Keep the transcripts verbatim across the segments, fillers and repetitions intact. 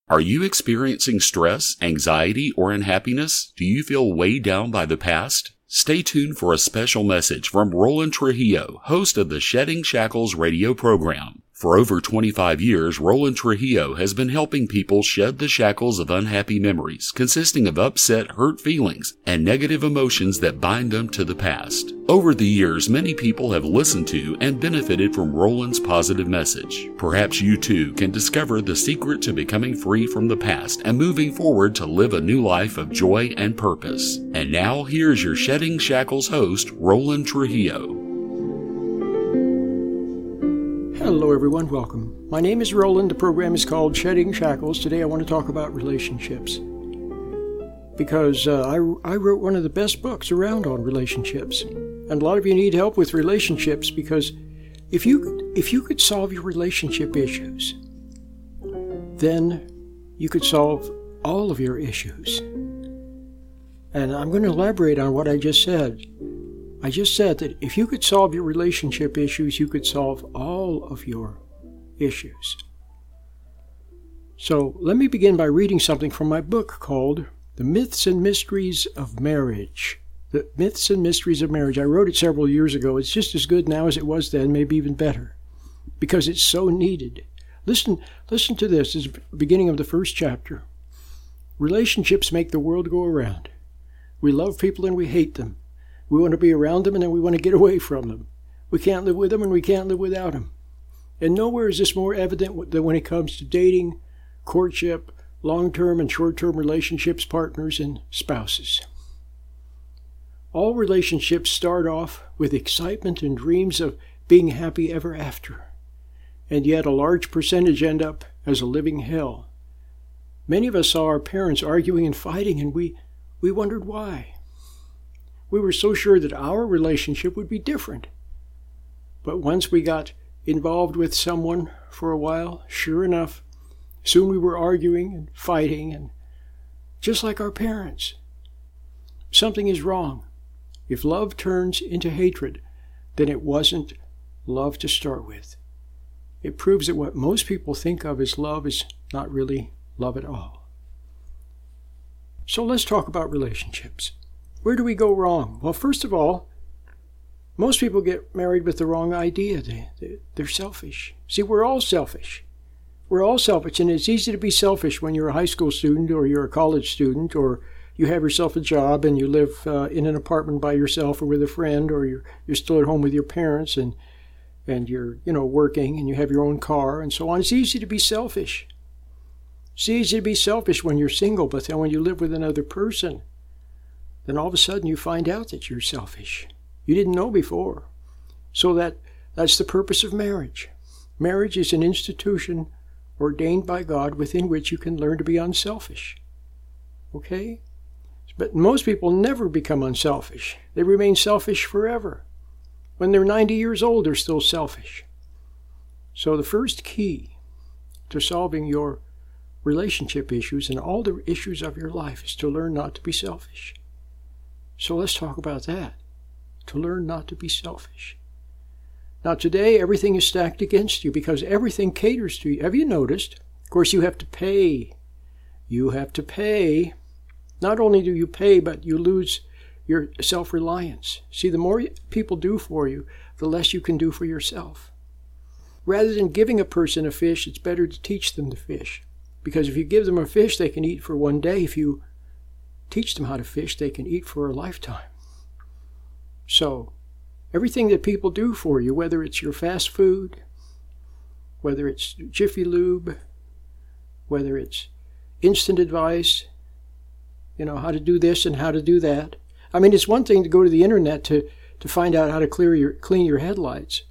Are you experiencing stress, anxiety, or unhappiness? Do you feel weighed down by the past? Stay tuned for a special message from Roland Trujillo, host of the Shedding Shackles radio program. For over twenty-five years, Roland Trujillo has been helping people shed the shackles of unhappy memories, consisting of upset, hurt feelings, and negative emotions that bind them to the past. Over the years, many people have listened to and benefited from Roland's positive message. Perhaps you too can discover the secret to becoming free from the past and moving forward to live a new life of joy and purpose. And now, here's your Shedding Shackles host, Roland Trujillo. Hello everyone, welcome. My name is Roland. The program is called Shedding Shackles. Today I want to talk about relationships. Because uh, I, I wrote one of the best books around on relationships. And a lot of you need help with relationships because if you could, if you could solve your relationship issues, then you could solve all of your issues. And I'm going to elaborate on what I just said. I just said that if you could solve your relationship issues, you could solve all of your issues. So let me begin by reading something from my book called The Myths and Mysteries of Marriage. The Myths and Mysteries of Marriage. I wrote it several years ago. It's just as good now as it was then, maybe even better, because it's so needed. Listen, listen to this. It's the beginning of the first chapter. Relationships make the world go around. We love people and we hate them. We want to be around them and then we want to get away from them. We can't live with them and we can't live without them. And nowhere is this more evident than when it comes to dating, courtship, long-term and short-term relationships, partners, and spouses. All relationships start off with excitement and dreams of being happy ever after. And yet a large percentage end up as a living hell. Many of us saw our parents arguing and fighting and we, we wondered why. We were so sure that our relationship would be different. But once we got involved with someone for a while, sure enough, soon we were arguing and fighting, and just like our parents. Something is wrong. If love turns into hatred, then it wasn't love to start with. It proves that what most people think of as love is not really love at all. So let's talk about relationships. Where do we go wrong? Well, first of all, most people get married with the wrong idea. They, they, they're selfish. See, we're all selfish. We're all selfish, and it's easy to be selfish when you're a high school student or you're a college student or you have yourself a job and you live uh, in an apartment by yourself or with a friend, or you're, you're still at home with your parents and, and you're, you know, working and you have your own car and so on. It's easy to be selfish. It's easy to be selfish when you're single, but then when you live with another person, then all of a sudden you find out that you're selfish. You didn't know before. So that that's the purpose of marriage. Marriage is an institution ordained by God within which you can learn to be unselfish. Okay? But most people never become unselfish. They remain selfish forever. When they're ninety years old, they're still selfish. So the first key to solving your relationship issues and all the issues of your life is to learn not to be selfish. So let's talk about that, to learn not to be selfish. Now today, everything is stacked against you because everything caters to you. Have you noticed? Of course, you have to pay. You have to pay. Not only do you pay, but you lose your self-reliance. See, the more people do for you, the less you can do for yourself. Rather than giving a person a fish, it's better to teach them to fish. Because if you give them a fish, they can eat for one day. If you teach them how to fish, they can eat for a lifetime. So, everything that people do for you, whether it's your fast food, whether it's Jiffy Lube, whether it's instant advice, you know, how to do this and how to do that. I mean, it's one thing to go to the internet to, to find out how to clear your, clean your headlights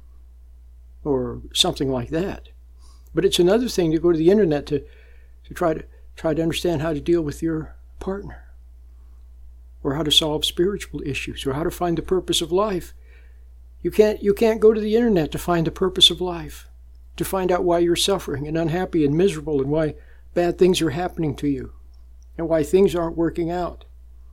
or something like that. But it's another thing to go to the internet to, to try to try to understand how to deal with your partner, or how to solve spiritual issues, or how to find the purpose of life. You can't you can't go to the internet to find the purpose of life, to find out why you're suffering and unhappy and miserable, and why bad things are happening to you, and why things aren't working out,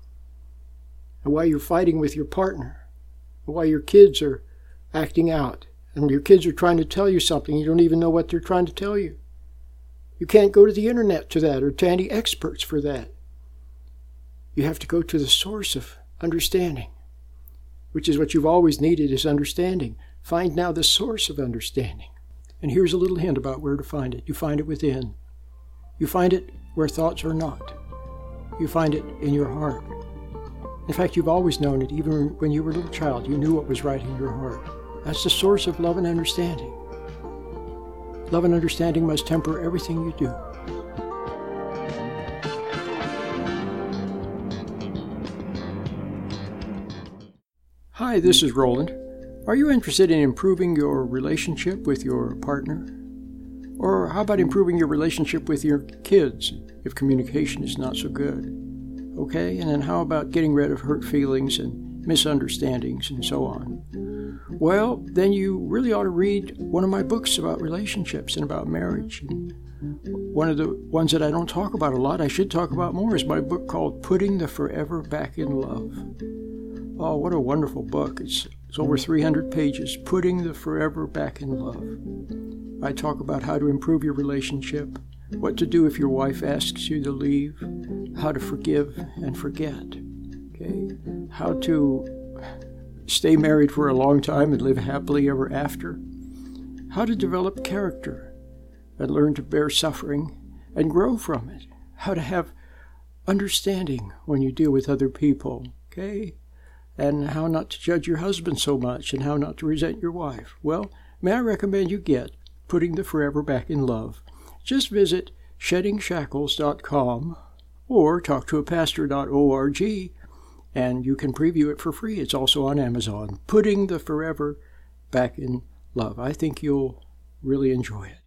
and why you're fighting with your partner, and why your kids are acting out, and your kids are trying to tell you something you don't even know what they're trying to tell you. You can't go to the internet to that or to any experts for that. You have to go to the source of understanding, which is what you've always needed, is understanding. Find now the source of understanding. And here's a little hint about where to find it. You find it within. You find it where thoughts are not. You find it in your heart. In fact, you've always known it. Even when you were a little child, you knew what was right in your heart. That's the source of love and understanding. Love and understanding must temper everything you do. Hi, this is Roland. Are you interested in improving your relationship with your partner? Or how about improving your relationship with your kids if communication is not so good? Okay, and then how about getting rid of hurt feelings and misunderstandings and so on? Well, then you really ought to read one of my books about relationships and about marriage. And one of the ones that I don't talk about a lot, I should talk about more, is my book called Putting the Forever Back in Love. Oh, what a wonderful book. It's, it's over three hundred pages, Putting the Forever Back in Love. I talk about how to improve your relationship, what to do if your wife asks you to leave, how to forgive and forget, okay? How to stay married for a long time and live happily ever after, how to develop character and learn to bear suffering and grow from it, how to have understanding when you deal with other people, okay? And how not to judge your husband so much and how not to resent your wife. Well, may I recommend you get Putting the Forever Back in Love. Just visit shedding shackles dot com or talk to a pastor dot org, and you can preview it for free. It's also on Amazon. Putting the Forever Back in Love. I think you'll really enjoy it.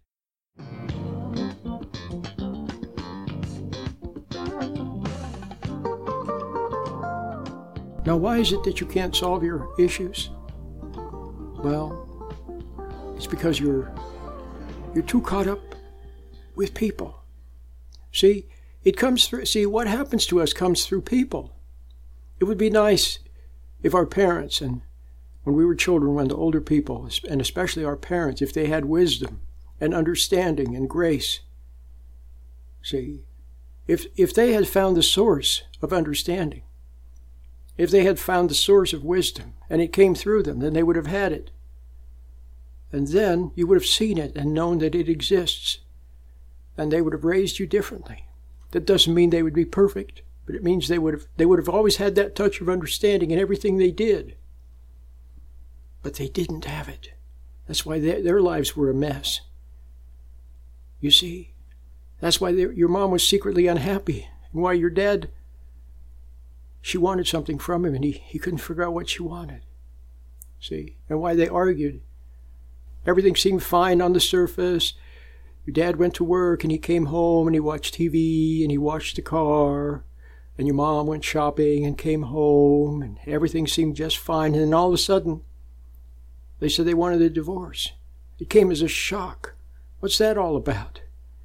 Now, why is it that you can't solve your issues? Well, it's because you're you're too caught up with people. See, it comes through, see, what happens to us comes through people. It would be nice if our parents, and when we were children, when the older people, and especially our parents, if they had wisdom and understanding and grace. See, if if they had found the source of understanding, if they had found the source of wisdom, and it came through them, then they would have had it. And then you would have seen it and known that it exists. And they would have raised you differently. That doesn't mean they would be perfect, but it means they would have they would have always had that touch of understanding in everything they did. But they didn't have it. That's why they, their lives were a mess. You see? That's why they, your mom was secretly unhappy, and why your dad, she wanted something from him, and he, he couldn't figure out what she wanted. See? And why they argued. Everything seemed fine on the surface. Your dad went to work, and he came home, and he watched T V, and he washed the car. And your mom went shopping and came home, and everything seemed just fine. And then all of a sudden, they said they wanted a divorce. It came as a shock. What's that all about?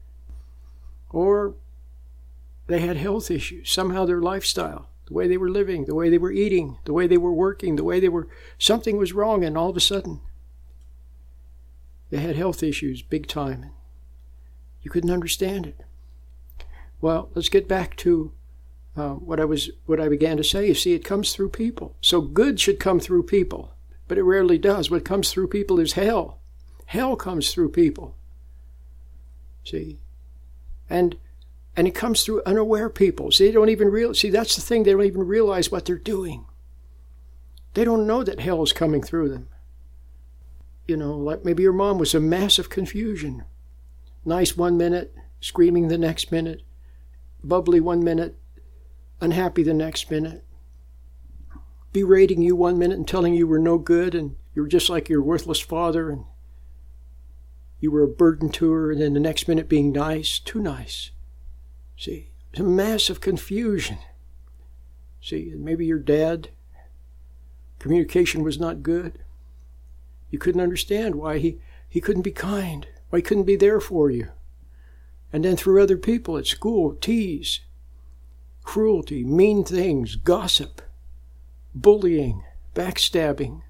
Or they had health issues. Somehow their lifestyle, the way they were living, the way they were eating, the way they were working, the way they were, something was wrong, and all of a sudden, they had health issues big time. You couldn't understand it. Well, let's get back to uh, what I was, what I began to say. You see, it comes through people. So good should come through people, but it rarely does. What comes through people is hell. Hell comes through people. See, and and it comes through unaware people. See, they don't even real. See, that's the thing. They don't even realize what they're doing. They don't know that hell is coming through them. You know, like maybe your mom was a mass of confusion. Nice one minute, screaming the next minute, bubbly one minute, unhappy the next minute, berating you one minute and telling you were no good and you were just like your worthless father and you were a burden to her, and then the next minute being nice, too nice. See, it's a mass of confusion. See, and maybe your dad, communication was not good. You couldn't understand why he, he couldn't be kind, why he couldn't be there for you. And then through other people at school, tease, cruelty, mean things, gossip, bullying, backstabbing,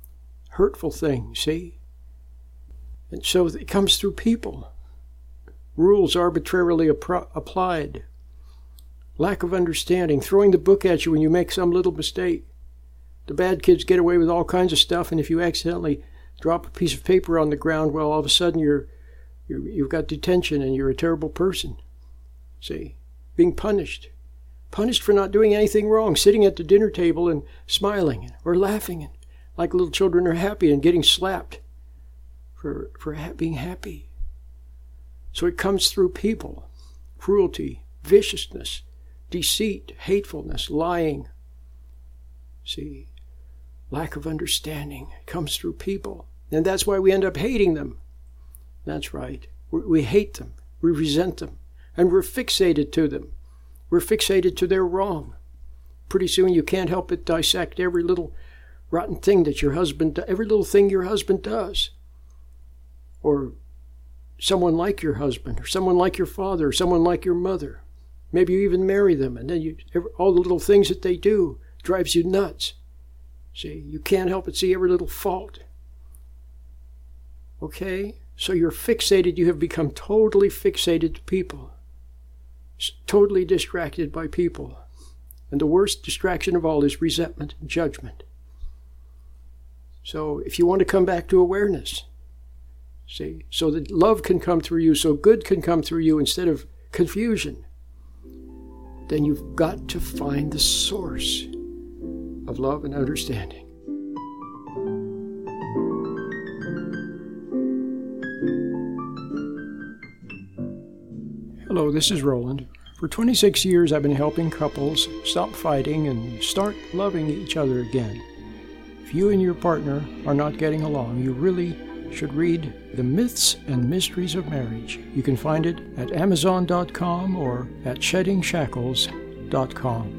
hurtful things, see? And so it comes through people. rules arbitrarily appro- applied, lack of understanding, throwing the book at you when you make some little mistake. The bad kids get away with all kinds of stuff, and if you accidentally drop a piece of paper on the ground, well, all of a sudden you're, you're you've got detention and you're a terrible person. See, being punished. Punished for not doing anything wrong, sitting at the dinner table and smiling or laughing like little children are happy, and getting slapped for, for ha- being happy. So it comes through people. Cruelty, viciousness, deceit, hatefulness, lying. See, lack of understanding comes through people. And that's why we end up hating them. That's right. We, we hate them. We resent them. And we're fixated to them. We're fixated to their wrong. Pretty soon you can't help but dissect every little rotten thing that your husband, every little thing your husband does. Or someone like your husband, or someone like your father, or someone like your mother. Maybe you even marry them, and then you, all the little things that they do drives you nuts. See, you can't help but see every little fault. Okay? So you're fixated, you have become totally fixated to people. Totally distracted by people. And the worst distraction of all is resentment and judgment. So if you want to come back to awareness, see, so that love can come through you, so good can come through you instead of confusion, then you've got to find the source of love and understanding. Hello, this is Roland. For twenty-six years, I've been helping couples stop fighting and start loving each other again. If you and your partner are not getting along, you really should read The Myths and Mysteries of Marriage. You can find it at amazon dot com or at shedding shackles dot com.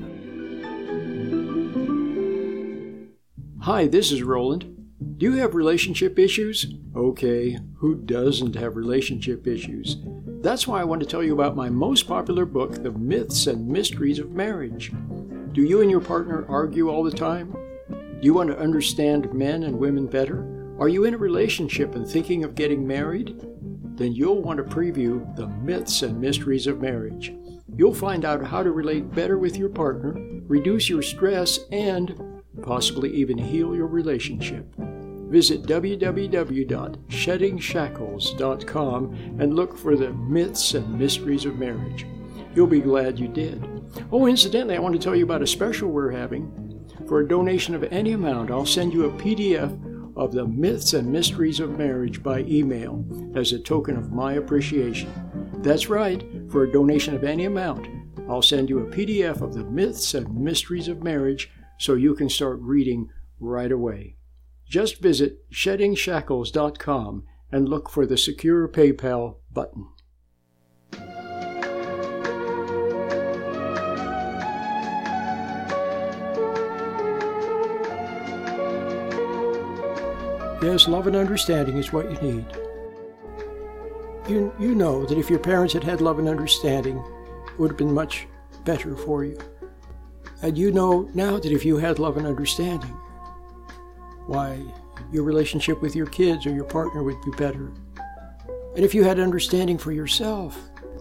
Hi, this is Roland. Do you have relationship issues? Okay, who doesn't have relationship issues? That's why I want to tell you about my most popular book, The Myths and Mysteries of Marriage. Do you and your partner argue all the time? Do you want to understand men and women better? Are you in a relationship and thinking of getting married? Then you'll want to preview The Myths and Mysteries of Marriage. You'll find out how to relate better with your partner, reduce your stress, and possibly even heal your relationship. Visit w w w dot shedding shackles dot com and look for The Myths and Mysteries of Marriage. You'll be glad you did. Oh, incidentally, I want to tell you about a special we're having. For a donation of any amount, I'll send you a P D F of The Myths and Mysteries of Marriage by email as a token of my appreciation. That's right, for a donation of any amount, I'll send you a P D F of The Myths and Mysteries of Marriage so you can start reading right away. Just visit shedding shackles dot com and look for the Secure PayPal button. Yes, love and understanding is what you need. You, you know that if your parents had had love and understanding, it would have been much better for you. And you know now that if you had love and understanding, why, your relationship with your kids or your partner would be better. And if you had understanding for yourself,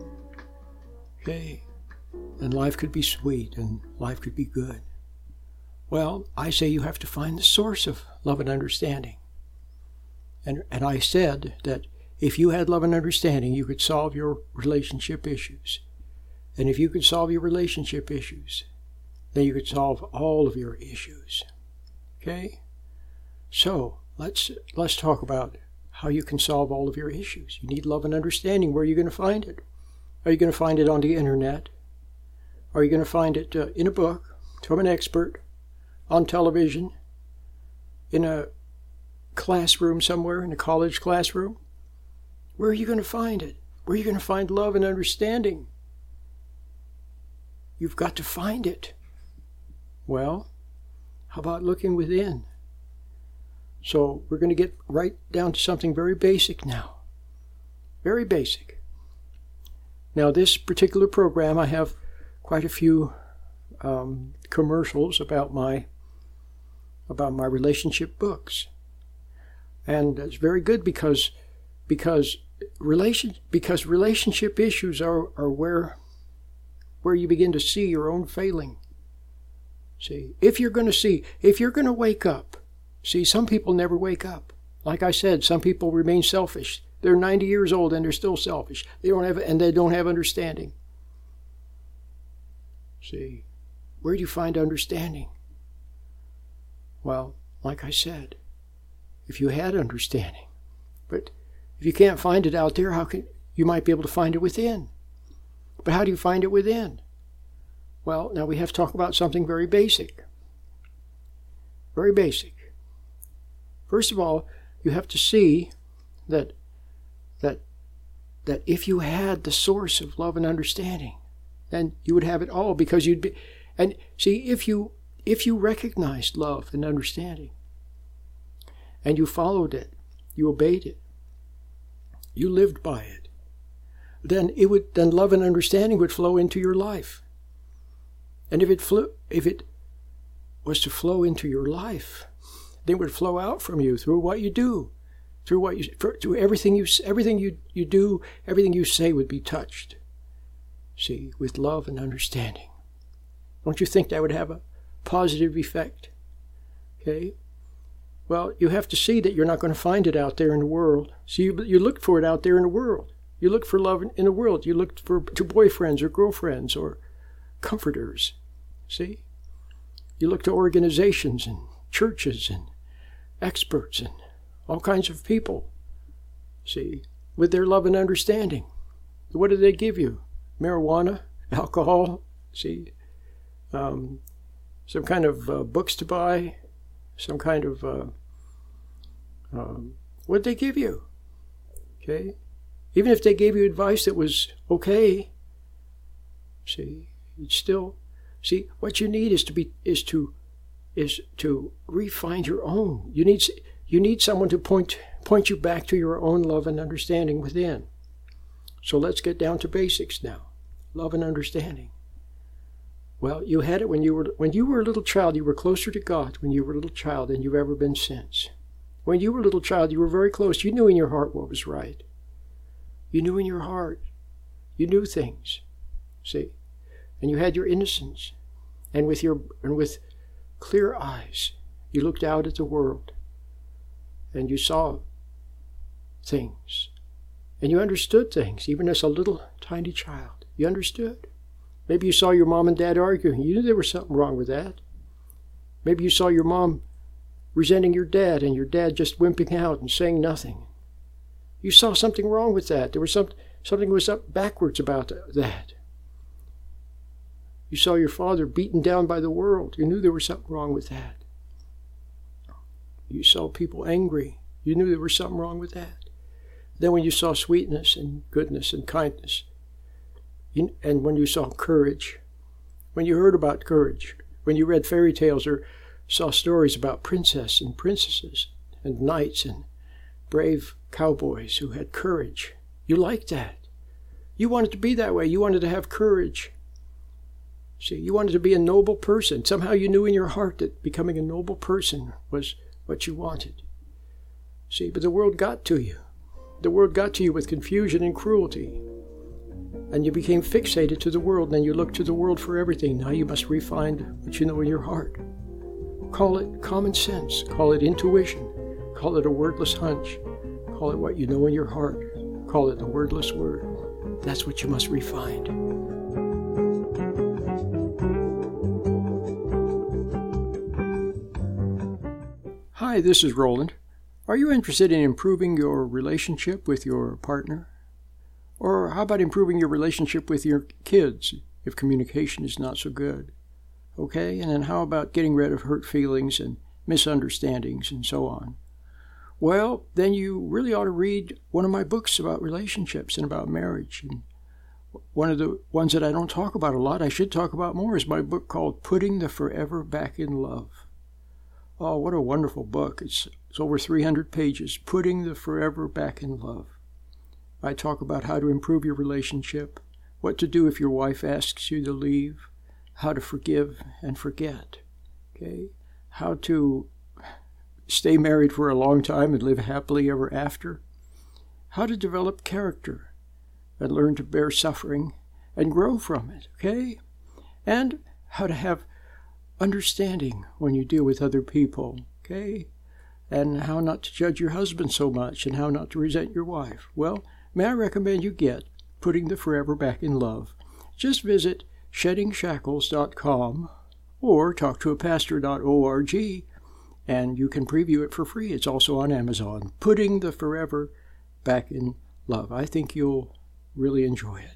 okay, then life could be sweet and life could be good. Well, I say you have to find the source of love and understanding. And, and I said that if you had love and understanding, you could solve your relationship issues. And if you could solve your relationship issues, then you could solve all of your issues. Okay? So, let's let's talk about how you can solve all of your issues. You need love and understanding. Where are you going to find it? Are you going to find it on the internet? Are you going to find it uh, in a book, from an expert, on television, in a classroom somewhere, in a college classroom? Where are you going to find it? Where are you going to find love and understanding? You've got to find it. Well, how about looking within? So we're going to get right down to something very basic now. Very basic. Now, this particular program, I have quite a few um, commercials about my about my relationship books. And it's very good because because relation because relationship issues are, are where where you begin to see your own failing. See, if you're going to see, if you're going to wake up, see, some people never wake up. Like I said, some people remain selfish. They're ninety years old and they're still selfish. They don't have, and they don't have understanding. See, where do you find understanding? Well, like I said, if you had understanding, but if you can't find it out there, how can you might be able to find it within? But how do you find it within? Well, now we have to talk about something very basic. Very basic. First of all, you have to see that that that if you had the source of love and understanding, then you would have it all, because you'd be, and see, if you if you recognized love and understanding and you followed it, you obeyed it, you lived by it, then it would then love and understanding would flow into your life. And if it flew, if it was to flow into your life, then it would flow out from you through what you do, through what you, through everything you, everything you you do, everything you say would be touched. See, with love and understanding. Don't you think that would have a positive effect? Okay. Well, you have to see that you're not going to find it out there in the world. So you, you look for it out there in the world. You look for love in the world. You look for to boyfriends or girlfriends or comforters. See? You look to organizations and churches and experts and all kinds of people. See? With their love and understanding. What do they give you? Marijuana? Alcohol? See? Um, some kind of uh, books to buy? Some kind of, uh, um, what'd they give you? Okay? Even if they gave you advice that was okay, see, you'd still, see, what you need is to be, is to, is to refine your own. You need, you need someone to point, point you back to your own love and understanding within. So let's get down to basics now. Love and understanding. Well, you had it when you were when you were a little child. You were closer to God when you were a little child than you've ever been since. When you were a little child, you were very close. You knew in your heart what was right. You knew in your heart. You knew things. See, and you had your innocence, and with your and with clear eyes, you looked out at the world, and you saw things, and you understood things. Even as a little tiny child, you understood. Maybe you saw your mom and dad arguing. You knew there was something wrong with that. Maybe you saw your mom resenting your dad and your dad just wimping out and saying nothing. You saw something wrong with that. There was some, something was up backwards about that. You saw your father beaten down by the world. You knew there was something wrong with that. You saw people angry. You knew there was something wrong with that. Then when you saw sweetness and goodness and kindness, You, and when you saw courage, when you heard about courage, when you read fairy tales or saw stories about princesses and princesses and knights and brave cowboys who had courage, you liked that. You wanted to be that way. You wanted to have courage. See, you wanted to be a noble person. Somehow you knew in your heart that becoming a noble person was what you wanted. See, but the world got to you. The world got to you with confusion and cruelty. And you became fixated to the world, and then you looked to the world for everything. Now you must refine what you know in your heart. Call it common sense. Call it intuition. Call it a wordless hunch. Call it what you know in your heart. Call it the wordless word. That's what you must refine. Hi, this is Roland. Are you interested in improving your relationship with your partner? Or how about improving your relationship with your kids if communication is not so good? Okay, and then how about getting rid of hurt feelings and misunderstandings and so on? Well, then you really ought to read one of my books about relationships and about marriage. And one of the ones that I don't talk about a lot, I should talk about more, is my book called Putting the Forever Back in Love. Oh, what a wonderful book. It's, it's over three hundred pages, Putting the Forever Back in Love. I talk about how to improve your relationship, what to do if your wife asks you to leave, how to forgive and forget, okay? How to stay married for a long time and live happily ever after, how to develop character and learn to bear suffering and grow from it, okay? And how to have understanding when you deal with other people, okay? And how not to judge your husband so much and how not to resent your wife. Well, may I recommend you get Putting the Forever Back in Love. Just visit shedding shackles dot com or talk to a pastor dot org, and you can preview it for free. It's also on Amazon. Putting the Forever Back in Love. I think you'll really enjoy it.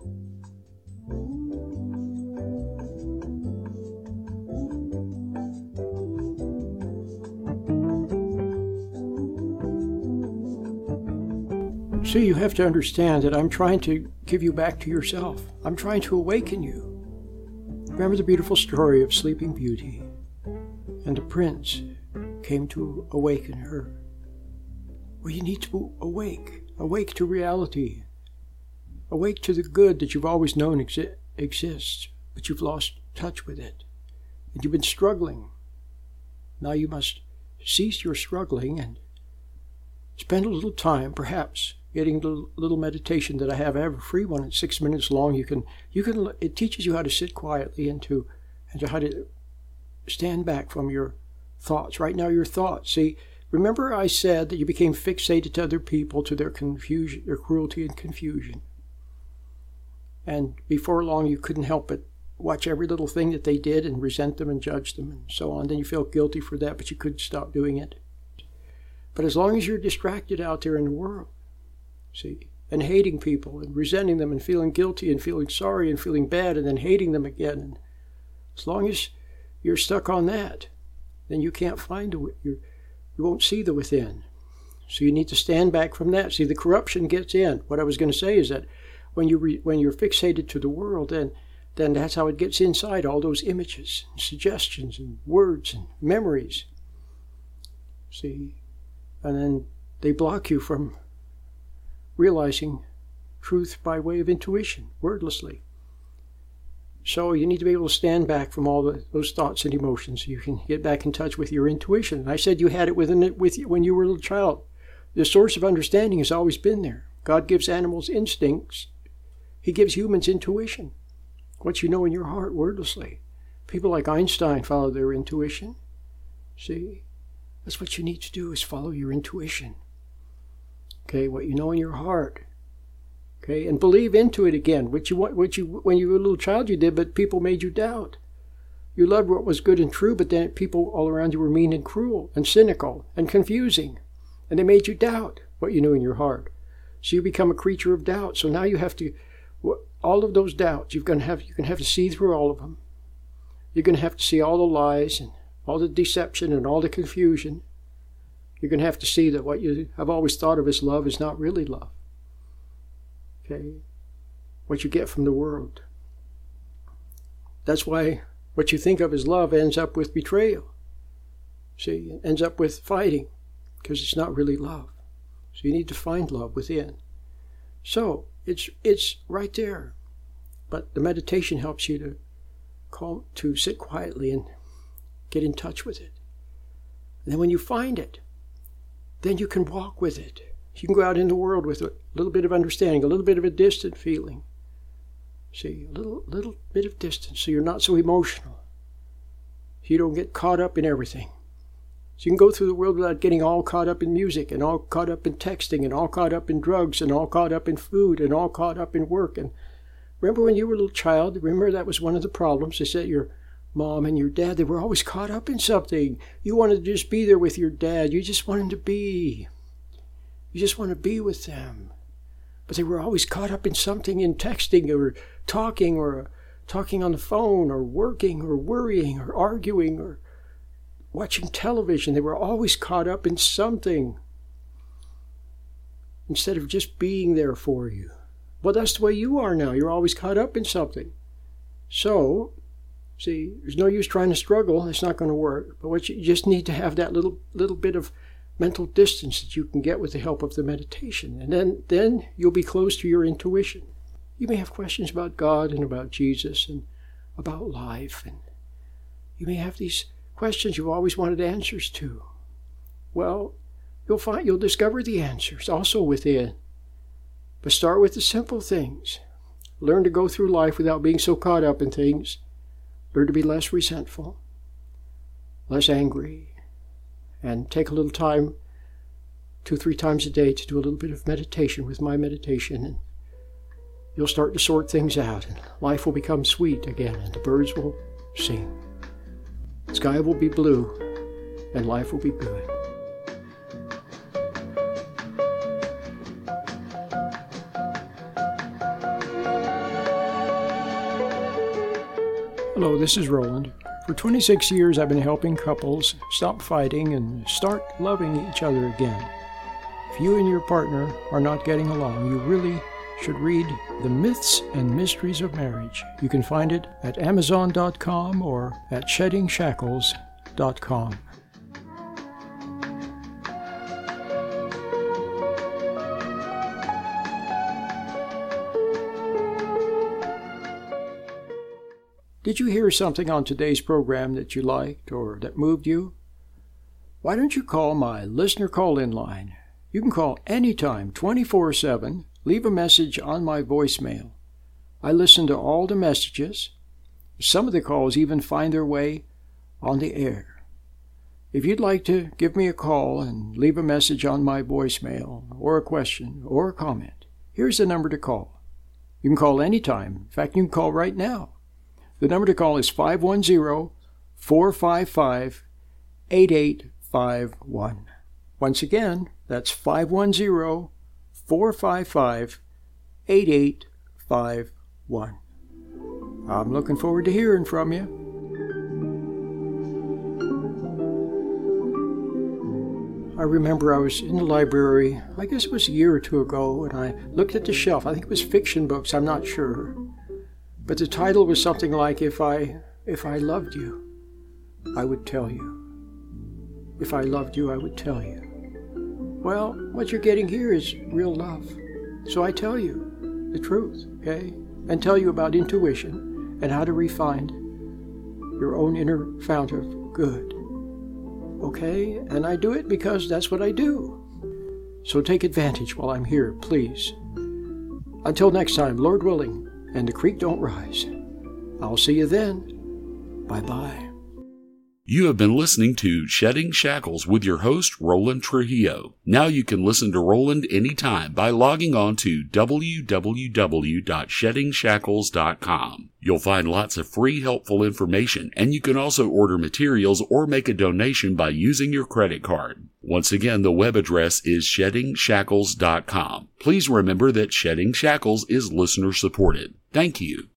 See, you have to understand that I'm trying to give you back to yourself. I'm trying to awaken you. Remember the beautiful story of Sleeping Beauty, and the prince came to awaken her. Well, you need to awake. Awake to reality. Awake to the good that you've always known exi- exists, but you've lost touch with it. And you've been struggling. Now you must cease your struggling and spend a little time, perhaps, getting the little meditation that I have. I have a free one. It's six minutes long. You can, you can. It teaches you how to sit quietly and to, and to how to stand back from your thoughts. Right now, your thoughts. See, remember I said that you became fixated to other people, to their confusion, their cruelty and confusion. And before long, you couldn't help but watch every little thing that they did and resent them and judge them and so on. Then you felt guilty for that, but you couldn't stop doing it. But as long as you're distracted out there in the world, see, and hating people and resenting them and feeling guilty and feeling sorry and feeling bad and then hating them again, and as long as you're stuck on that, then you can't find the, you you won't see the within. So you need to stand back from that. See, the corruption gets in. What I was going to say is that when you re, when you're fixated to the world, then then that's how it gets inside, all those images, and suggestions, and words and memories. See, and then they block you from realizing truth by way of intuition, wordlessly. So you need to be able to stand back from all the, those thoughts and emotions. You can get back in touch with your intuition. And I said you had it within it with you when you were a little child. The source of understanding has always been there. God gives animals instincts. He gives humans intuition. What you know in your heart, wordlessly. People like Einstein follow their intuition. See? That's what you need to do, is follow your intuition. Okay, what you know in your heart. Okay, and believe into it again, which you what you when you were a little child you did, but people made you doubt. You loved what was good and true, but then people all around you were mean and cruel and cynical and confusing, and they made you doubt what you knew in your heart. So you become a creature of doubt. So now you have to, all of those doubts, you're going to have you're going to have to see through all of them. You're going to have to see all the lies and all the deception and all the confusion. You're going to have to see that what you have always thought of as love is not really love. Okay? What you get from the world. That's why what you think of as love ends up with betrayal. See, it ends up with fighting, because it's not really love. So you need to find love within. So it's it's right there. But the meditation helps you to calm, to sit quietly and get in touch with it. And then when you find it, then you can walk with it. You can go out in the world with a little bit of understanding, a little bit of a distant feeling. See, a little little bit of distance, so you're not so emotional. You don't get caught up in everything. So you can go through the world without getting all caught up in music, and all caught up in texting, and all caught up in drugs, and all caught up in food, and all caught up in work. And remember when you were a little child, remember that was one of the problems, is that your mom and your dad, they were always caught up in something. You wanted to just be there with your dad. You just wanted to be. You just want to be with them. But they were always caught up in something, in texting or talking or talking on the phone or working or worrying or arguing or watching television. They were always caught up in something instead of just being there for you. Well, that's the way you are now. You're always caught up in something. So, see, there's no use trying to struggle. It's not going to work. But what you, you just need to have that little little bit of mental distance that you can get with the help of the meditation. And then, then you'll be close to your intuition. You may have questions about God and about Jesus and about life. And you may have these questions you've always wanted answers to. Well, you'll find you'll discover the answers also within. But start with the simple things. Learn to go through life without being so caught up in things. Learn to be less resentful, less angry, and take a little time, two, three times a day, to do a little bit of meditation with my meditation, and you'll start to sort things out, and life will become sweet again, and the birds will sing. The sky will be blue, and life will be good. Hello, this is Roland. For twenty-six years, I've been helping couples stop fighting and start loving each other again. If you and your partner are not getting along, you really should read The Myths and Mysteries of Marriage. You can find it at amazon dot com or at shedding shackles dot com. Did you hear something on today's program that you liked or that moved you? Why don't you call my listener call-in line? You can call anytime, twenty-four seven. Leave a message on my voicemail. I listen to all the messages. Some of the calls even find their way on the air. If you'd like to give me a call and leave a message on my voicemail, or a question, or a comment, here's the number to call. You can call anytime. In fact, you can call right now. The number to call is five one zero, four five five, eight eight five one. Once again, that's five one zero, four five five, eight eight five one. I'm looking forward to hearing from you. I remember I was in the library, I guess it was a year or two ago, and I looked at the shelf. I think it was fiction books, I'm not sure. But the title was something like, If I, if I loved you, I would tell you. If I loved you, I would tell you. Well, what you're getting here is real love. So I tell you the truth, okay? And tell you about intuition and how to refine your own inner fount of good. Okay? And I do it because that's what I do. So take advantage while I'm here, please. Until next time, Lord willing, and the creek don't rise. I'll see you then. Bye-bye. You have been listening to Shedding Shackles with your host, Roland Trujillo. Now you can listen to Roland anytime by logging on to w w w dot shedding shackles dot com. You'll find lots of free, helpful information, and you can also order materials or make a donation by using your credit card. Once again, the web address is shedding shackles dot com. Please remember that Shedding Shackles is listener-supported. Thank you.